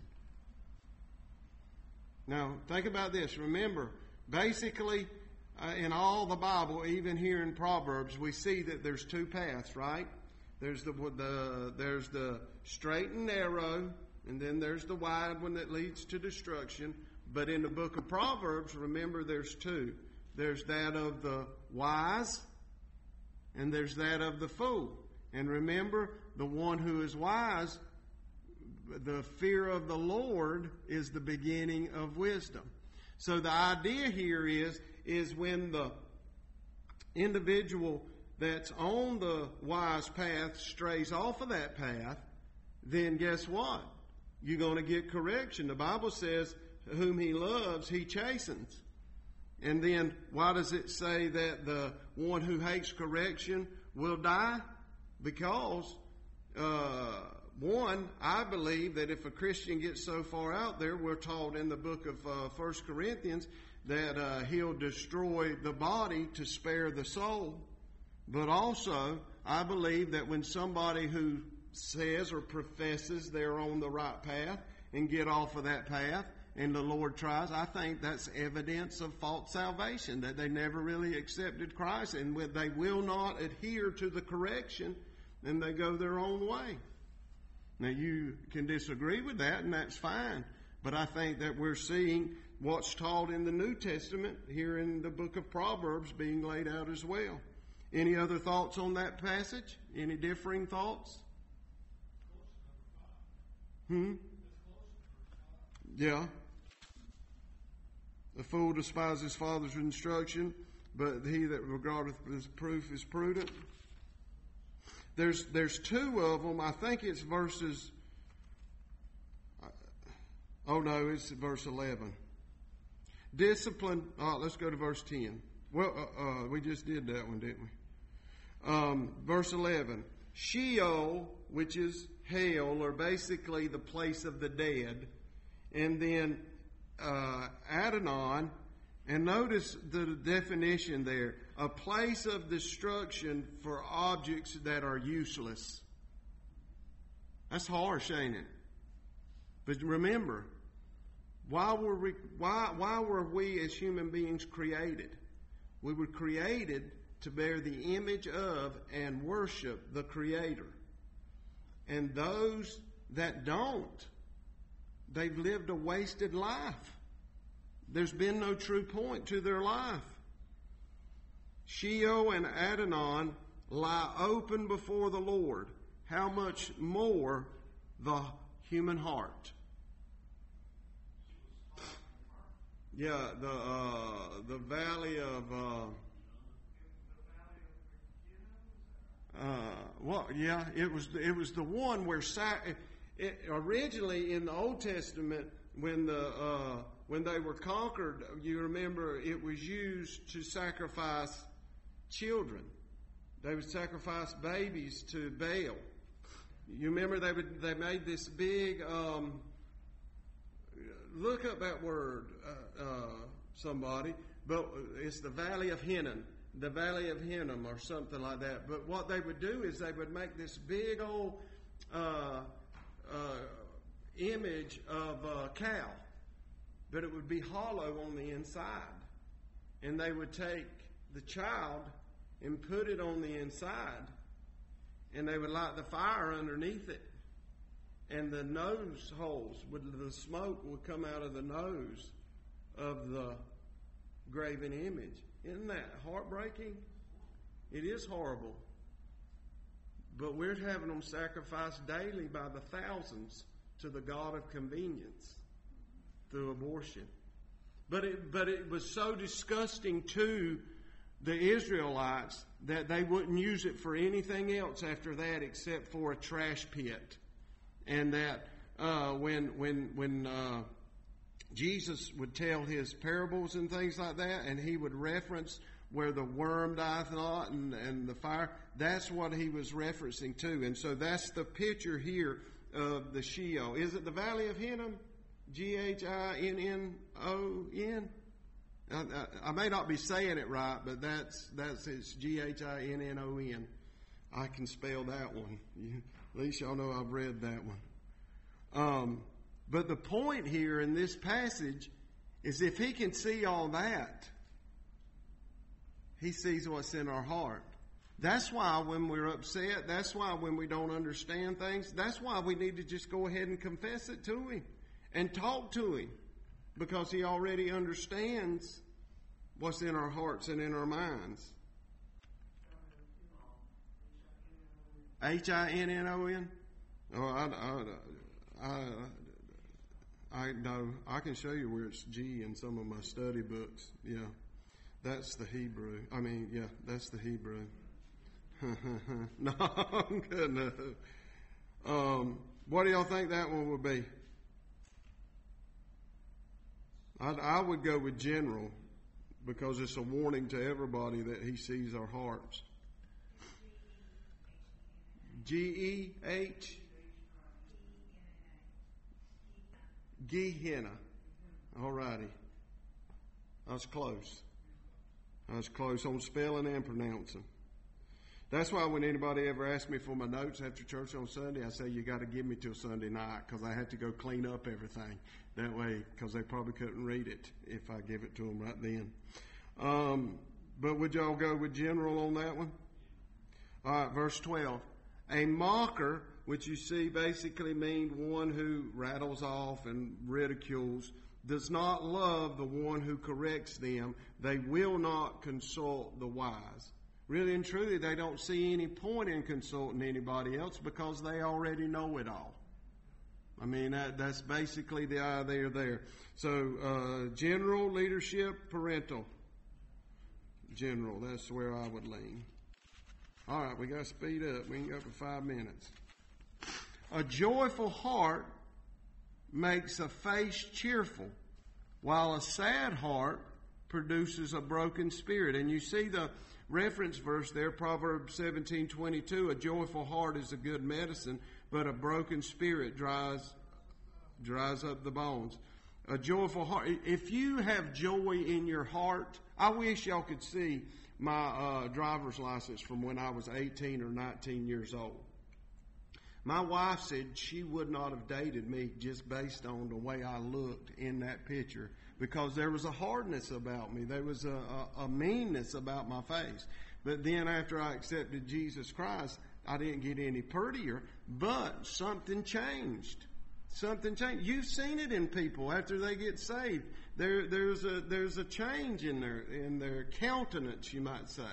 B: Now, think about this. Remember, basically, in all the Bible, even here in Proverbs, we see that there's two paths, right? There's the straight and narrow, and then there's the wide one that leads to destruction. But in the book of Proverbs, remember, there's two. There's that of the wise, and there's that of the fool. And remember, the one who is wise, the fear of the Lord is the beginning of wisdom. So the idea here is when the individual that's on the wise path strays off of that path, then guess what? You're going to get correction. The Bible says, whom He loves, He chastens. And then why does it say that the one who hates correction will die? Because, one, I believe that if a Christian gets so far out there, we're taught in the book of 1 Corinthians that he'll destroy the body to spare the soul. But also, I believe that when somebody who says or professes they're on the right path and get off of that path, and the Lord tries, I think that's evidence of false salvation, that they never really accepted Christ, and they will not adhere to the correction, and they go their own way. Now, you can disagree with that, and that's fine. But I think that we're seeing what's taught in the New Testament here in the book of Proverbs being laid out as well. Any other thoughts on that passage? Any differing thoughts? Yeah. The fool despises his father's instruction, but he that regardeth his proof is prudent. There's two of them. I think it's verses. Oh no, it's verse 11. Discipline. Let's go to verse 10. Well, we just did that one, didn't we? Verse 11. Sheol, which is hell, or basically the place of the dead, and then Adonai, and notice the definition there, a place of destruction for objects that are useless. That's harsh, ain't it? But remember, why were we as human beings created? We were created to bear the image of and worship the Creator. And those that don't, they've lived a wasted life. There's been no true point to their life. Sheol and Adonai lie open before the Lord. How much more the human heart? Yeah, the valley of it was the one where originally in the Old Testament when they were conquered, you remember it was used to sacrifice children. They would sacrifice babies to Baal. You remember they made this big look up that word, somebody, but it's the Valley of Hinnom. The Valley of Hinnom or something like that. But what they would do is they would make this big old image of a cow, but it would be hollow on the inside. And they would take the child and put it on the inside, and they would light the fire underneath it. And the nose holes, the smoke would come out of the nose of the graven image. Isn't that heartbreaking? It is horrible. But we're having them sacrificed daily by the thousands to the God of convenience through abortion. But it was so disgusting to the Israelites that they wouldn't use it for anything else after that except for a trash pit. And that when Jesus would tell his parables and things like that, and he would reference where the worm dieth not and the fire, that's what he was referencing to. And so that's the picture here of the Sheol. Is it the Valley of Hinnom? Ghinnon? I may not be saying it right, but that's it's Ghinnon. I can spell that one. At least y'all know I've read that one. But the point here in this passage is if he can see all that, he sees what's in our heart. That's why when we're upset, that's why when we don't understand things, that's why we need to just go ahead and confess it to him and talk to him, because he already understands what's in our hearts and in our minds. Hinnon? Oh, I know. I can show you where it's G in some of my study books. Yeah, that's the Hebrew. That's the Hebrew. No, I'm good enough. What do y'all think that one would be? I would go with general, because it's a warning to everybody that he sees our hearts. G-E-H? Gehenna. All righty. I was close. I was close on spelling and pronouncing. That's why when anybody ever asks me for my notes after church on Sunday, I say, you got to give me till Sunday night, because I have to go clean up everything. That way, because they probably couldn't read it if I give it to them right then. But would y'all go with general on that one? All right, verse 12. A mocker, which you see basically mean one who rattles off and ridicules, does not love the one who corrects them. They will not consult the wise. Really and truly, they don't see any point in consulting anybody else, because they already know it all. I mean, that's basically the idea there. So, general, leadership, parental. General, that's where I would lean. All right, we got to speed up. We can go for 5 minutes. A joyful heart makes a face cheerful, while a sad heart produces a broken spirit. And you see the reference verse there, Proverbs 17:22. A joyful heart is a good medicine, but a broken spirit dries up the bones. A joyful heart. If you have joy in your heart, I wish y'all could see my driver's license from when I was 18 or 19 years old. My wife said she would not have dated me just based on the way I looked in that picture, because there was a hardness about me. There was a meanness about my face. But then after I accepted Jesus Christ, I didn't get any prettier, but something changed. Something changed. You've seen it in people after they get saved. There's a change in their countenance, you might say.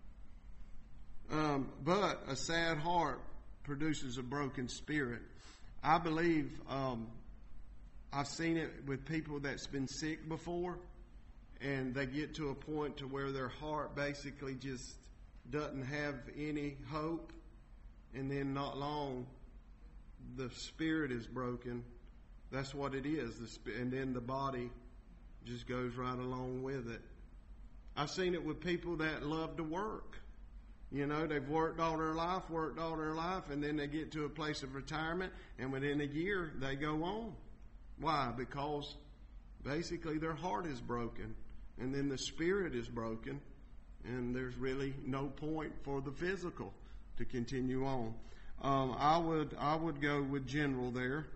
B: But a sad heart produces a broken spirit. I believe I've seen it with people that's been sick before, and they get to a point to where their heart basically just doesn't have any hope, and then not long the spirit is broken. That's what it is. And then the body just goes right along with it. I've seen it with people that love to work. You know, they've worked all their life, and then they get to a place of retirement, and within a year they go on. Why? Because basically their heart is broken, and then the spirit is broken, and there's really no point for the physical to continue on. I would go with general there.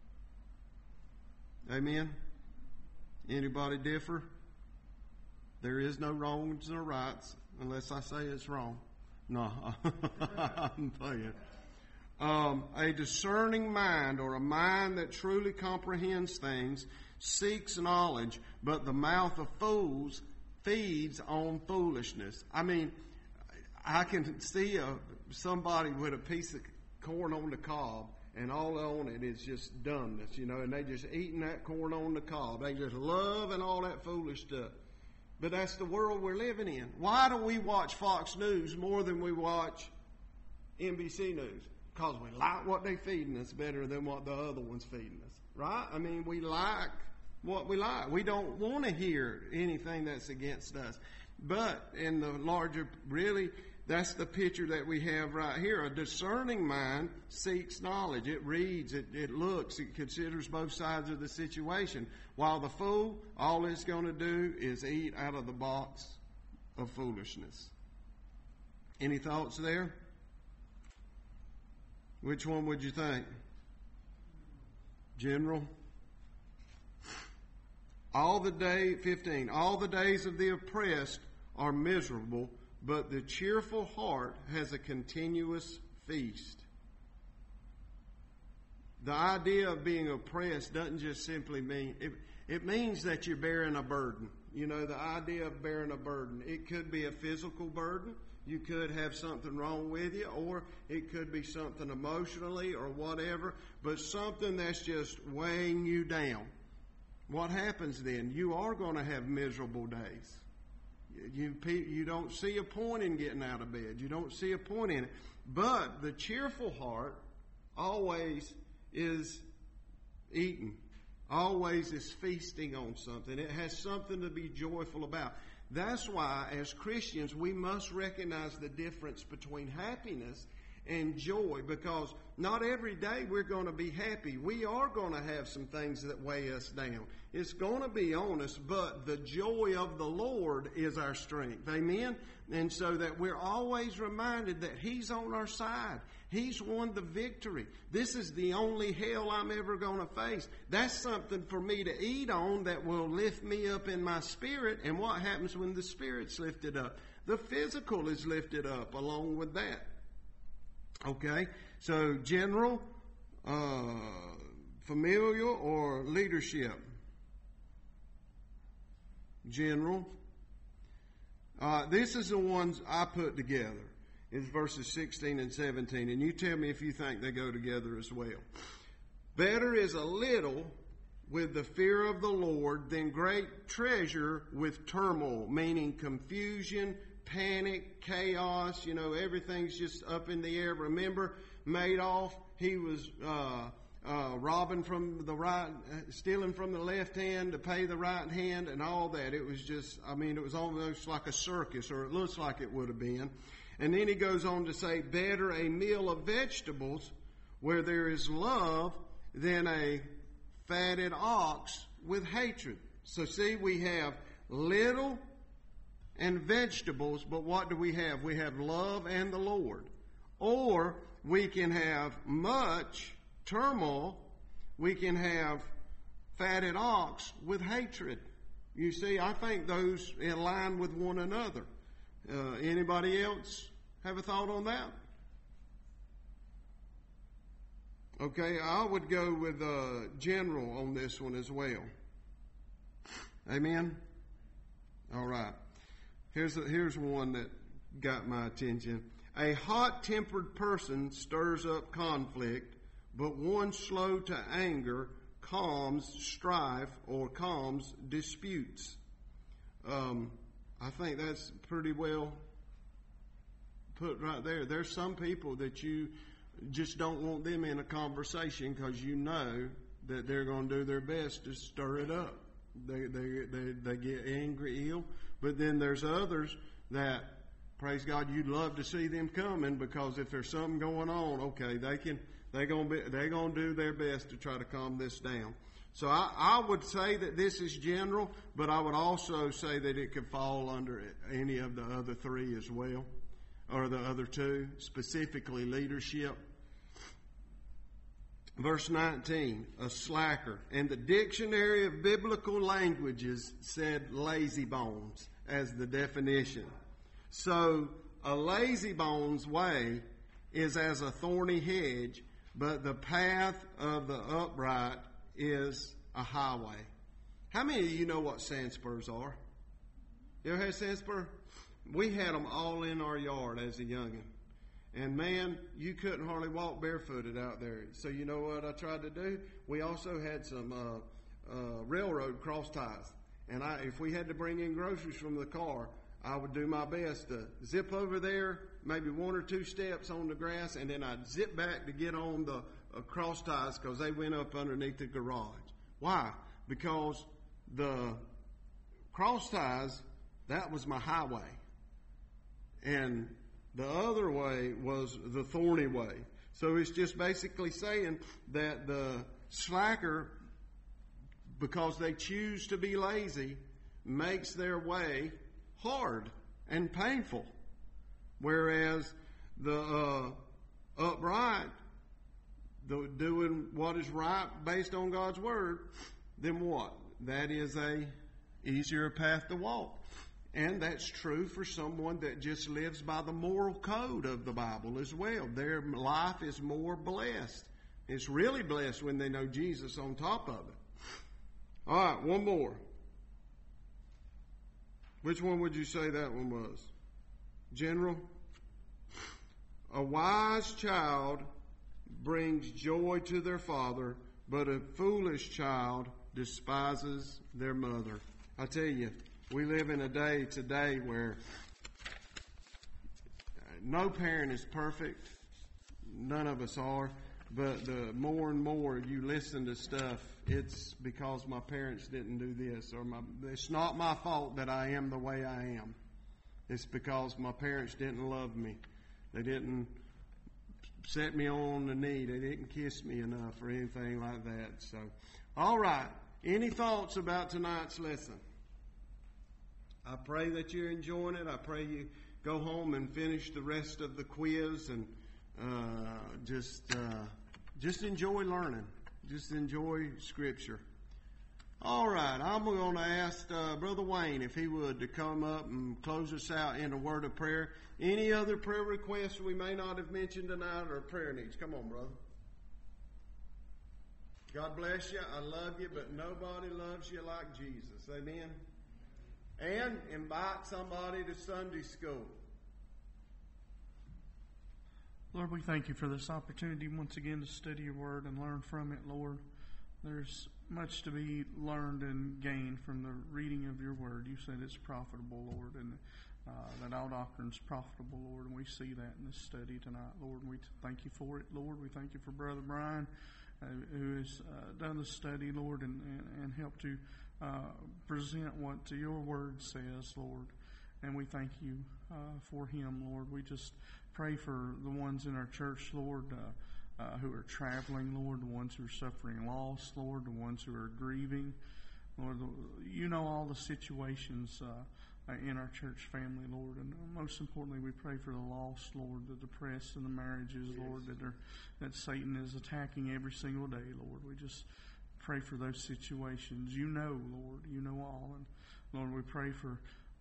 B: Amen? Anybody differ? There is no wrongs or rights unless I say it's wrong. No, I'm playing. A discerning mind, or a mind that truly comprehends things, seeks knowledge, but the mouth of fools feeds on foolishness. I mean, I can see somebody with a piece of corn on the cob, and all on it is just dumbness, and they just eating that corn on the cob. They just loving all that foolish stuff. But that's the world we're living in. Why do we watch Fox News more than we watch NBC News? Because we like what they're feeding us better than what the other one's feeding us, right? I mean, we like what we like. We don't want to hear anything that's against us. But in the larger, really, that's the picture that we have right here. A discerning mind seeks knowledge. It reads, it looks, it considers both sides of the situation. While the fool, all it's going to do is eat out of the box of foolishness. Any thoughts there? Which one would you think? General? 15, all the days of the oppressed are miserable, but the cheerful heart has a continuous feast. The idea of being oppressed doesn't just simply mean, it means that you're bearing a burden. The idea of bearing a burden. It could be a physical burden. You could have something wrong with you, or it could be something emotionally or whatever, but something that's just weighing you down. What happens then? You are going to have miserable days. You don't see a point in getting out of bed. You don't see a point in it. But the cheerful heart always is eating, always is feasting on something. It has something to be joyful about. That's why, as Christians, we must recognize the difference between happiness and joy, because not every day we're going to be happy. We are going to have some things that weigh us down. It's going to be on us, but the joy of the Lord is our strength. Amen? And so that we're always reminded that He's on our side. He's won the victory. This is the only hell I'm ever going to face. That's something for me to eat on that will lift me up in my spirit. And what happens when the spirit's lifted up? The physical is lifted up along with that. Okay, so general, familial, or leadership? General. This is the ones I put together. It's verses 16 and 17. And you tell me if you think they go together as well. Better is a little with the fear of the Lord than great treasure with turmoil, meaning confusion, panic, chaos, everything's just up in the air. Remember Madoff? He was robbing from the right, stealing from the left hand to pay the right hand and all that. It was just, it was almost like a circus, or it looks like it would have been. And then he goes on to say, better a meal of vegetables where there is love than a fatted ox with hatred. So see, we have little and vegetables, but what do we have? We have love and the Lord. Or we can have much turmoil. We can have fatted ox with hatred. You see, I think those align with one another. Anybody else have a thought on that? Okay, I would go with general on this one as well. Amen? All right. Here's one that got my attention. A hot-tempered person stirs up conflict, but one slow to anger calms strife or calms disputes. I think that's pretty well put right there. There's some people that you just don't want them in a conversation because you know that they're going to do their best to stir it up. They get angry, ill. But then there's others that, praise God, you'd love to see them coming, because if there's something going on, okay, they're going to do their best to try to calm this down. So I would say that this is general, but I would also say that it could fall under any of the other three as well, or the other two, specifically leadership. Verse 19, a slacker. And the Dictionary of Biblical Languages said lazy bones as the definition. So a lazy bones way is as a thorny hedge, but the path of the upright is a highway. How many of you know what sandspurs are? You ever had sandspur? We had them all in our yard as a youngin'. And man, you couldn't hardly walk barefooted out there. So you know what I tried to do? We also had some railroad cross ties. And if we had to bring in groceries from the car, I would do my best to zip over there, maybe 1 or 2 steps on the grass, and then I'd zip back to get on the cross ties because they went up underneath the garage. Why? Because the cross ties, that was my highway. And the other way was the thorny way. So it's just basically saying that the slacker, because they choose to be lazy, makes their way hard and painful. Whereas the upright, doing what is right based on God's Word, then what? That is a easier path to walk. And that's true for someone that just lives by the moral code of the Bible as well. Their life is more blessed. It's really blessed when they know Jesus on top of it. All right, one more. Which one would you say that one was? General? A wise child brings joy to their father, but a foolish child despises their mother. I tell you, we live in a day today where no parent is perfect. None of us are. But the more and more you listen to stuff, it's because my parents didn't do this, or it's not my fault that I am the way I am. It's because my parents didn't love me. They didn't set me on the knee. They didn't kiss me enough or anything like that. So, all right. Any thoughts about tonight's lesson? I pray that you're enjoying it. I pray you go home and finish the rest of the quiz and just enjoy learning. Just enjoy Scripture. All right, I'm going to ask Brother Wayne if he would to come up and close us out in a word of prayer. Any other prayer requests we may not have mentioned tonight or prayer needs? Come on, brother. God bless you. I love you, but nobody loves you like Jesus. Amen. And invite somebody to Sunday school.
E: Lord, we thank you for this opportunity once again to study your word and learn from it, Lord. There's much to be learned and gained from the reading of your word. You said it's profitable, Lord, and that all doctrine is profitable, Lord, and we see that in this study tonight, Lord, and we thank you for it, Lord. We thank you for Brother Brian, who has done the study, Lord, and helped to present what your word says, Lord, and we thank you for him, Lord. We just pray for the ones in our church, Lord, who are traveling, Lord, the ones who are suffering loss, Lord, the ones who are grieving. Lord, you know all the situations in our church family, Lord, and most importantly, we pray for the lost, Lord, the depressed and the marriages, yes, Lord, that Satan is attacking every single day, Lord. We just pray for those situations. You know, Lord, you know all, and Lord, we pray for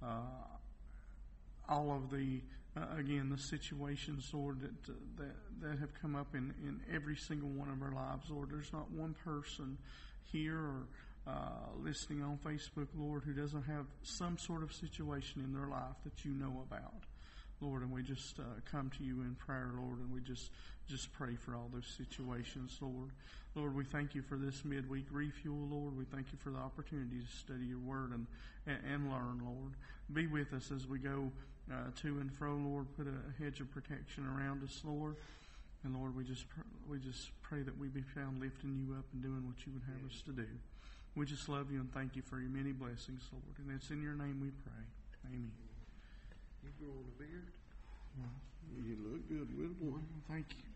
E: all of the again, the situations, Lord, that have come up in every single one of our lives, Lord. There's not one person here or listening on Facebook, Lord, who doesn't have some sort of situation in their life that you know about, Lord. And we just come to you in prayer, Lord, and we just pray for all those situations, Lord. Lord, we thank you for this midweek refuel, Lord. We thank you for the opportunity to study your word and learn, Lord. Be with us as we go to and fro, Lord. Put a hedge of protection around us, Lord. And Lord, we just pray that we be found lifting you up and doing what you would have us to do. We just love you and thank you for your many blessings, Lord. And it's in your name we pray. Amen.
B: You growing a beard? You look good with one.
E: Thank you.